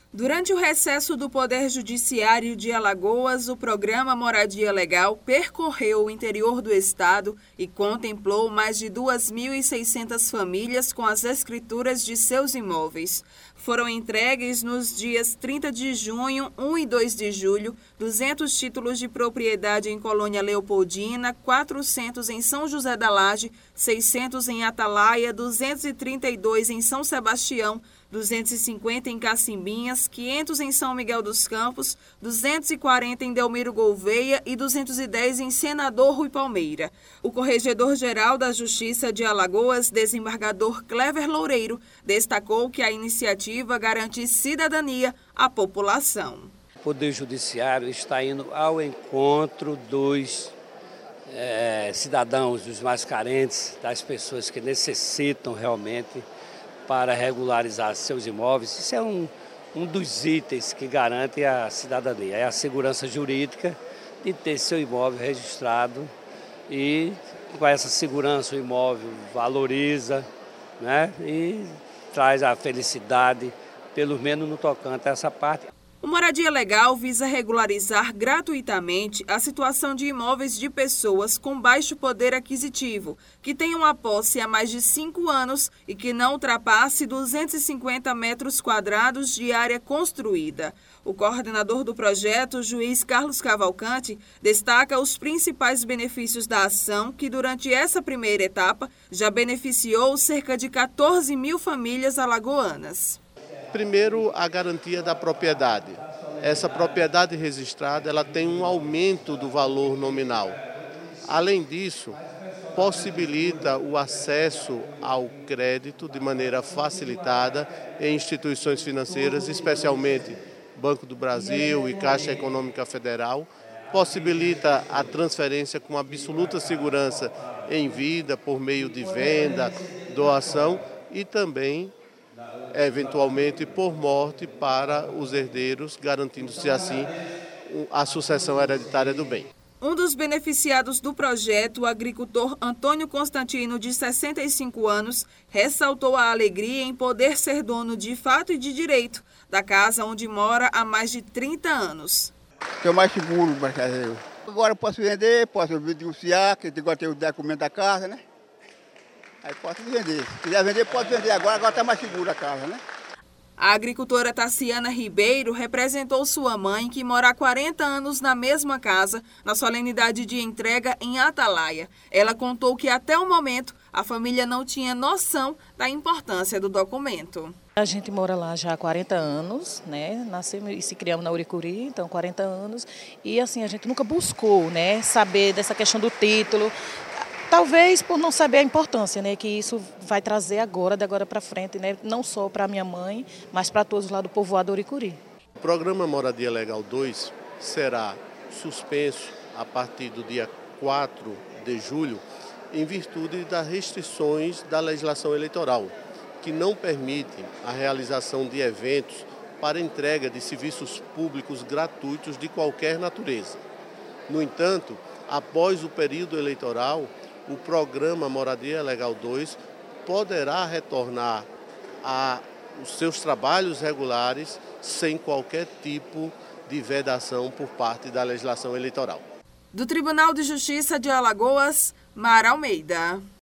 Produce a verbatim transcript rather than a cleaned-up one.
Durante o recesso do Poder Judiciário de Alagoas, o programa Moradia Legal percorreu o interior do estado e contemplou mais de duas mil e seiscentas famílias com as escrituras de seus imóveis. Foram entregues nos dias trinta de junho, um e dois de julho, duzentos títulos de propriedade em Colônia Leopoldina, quatrocentos em São José da Laje, seiscentos em Atalaia, duzentos e trinta e dois em São Sebastião, duzentos e cinquenta em Cacimbinhas, quinhentos em São Miguel dos Campos, duzentos e quarenta em Delmiro Gouveia e duzentos e dez em Senador Rui Palmeira. O Corregedor-Geral da Justiça de Alagoas, desembargador Clever Loureiro, destacou que a iniciativa garante cidadania à população. O Poder Judiciário está indo ao encontro dos é, cidadãos, dos mais carentes, das pessoas que necessitam realmente para regularizar seus imóveis. Isso é um, um dos itens que garante a cidadania, é a segurança jurídica de ter seu imóvel registrado e com essa segurança o imóvel valoriza, né, e traz a felicidade, pelo menos no tocante a essa parte. O Moradia Legal visa regularizar gratuitamente a situação de imóveis de pessoas com baixo poder aquisitivo, que tenham a posse há mais de cinco anos e que não ultrapasse duzentos e cinquenta metros quadrados de área construída. O coordenador do projeto, juiz Carlos Cavalcante, destaca os principais benefícios da ação, que durante essa primeira etapa já beneficiou cerca de quatorze mil famílias alagoanas. Primeiro, a garantia da propriedade. Essa propriedade registrada ela tem um aumento do valor nominal. Além disso, possibilita o acesso ao crédito de maneira facilitada em instituições financeiras, especialmente Banco do Brasil e Caixa Econômica Federal. Possibilita a transferência com absoluta segurança em vida, por meio de venda, doação e também eventualmente por morte para os herdeiros, garantindo-se assim a sucessão hereditária do bem. Um dos beneficiados do projeto, o agricultor Antônio Constantino, de sessenta e cinco anos, ressaltou a alegria em poder ser dono de fato e de direito da casa onde mora há mais de trinta anos. Estou mais seguro, Brasil. Agora eu posso vender, posso denunciar, que agora tem o documento da casa, né? Aí posso vender. Se quiser vender, pode vender agora, agora está mais segura a casa, né? A agricultora Tassiana Ribeiro representou sua mãe, que mora há quarenta anos na mesma casa, na solenidade de entrega em Atalaia. Ela contou que até o momento a família não tinha noção da importância do documento. A gente mora lá já há quarenta anos, né? Nascemos e se criamos na Uricuri, então quarenta anos. E assim, a gente nunca buscou, né, saber dessa questão do título. Talvez por não saber a importância, né, que isso vai trazer agora, de agora para frente, né, não só para minha mãe, mas para todos lá do povoado Uricuri. O programa Moradia Legal dois será suspenso a partir do dia quatro de julho, em virtude das restrições da legislação eleitoral, que não permitem a realização de eventos para entrega de serviços públicos gratuitos de qualquer natureza. No entanto, após o período eleitoral, o programa Moradia Legal dois poderá retornar a os seus trabalhos regulares sem qualquer tipo de vedação por parte da legislação eleitoral. Do Tribunal de Justiça de Alagoas, Mara Almeida.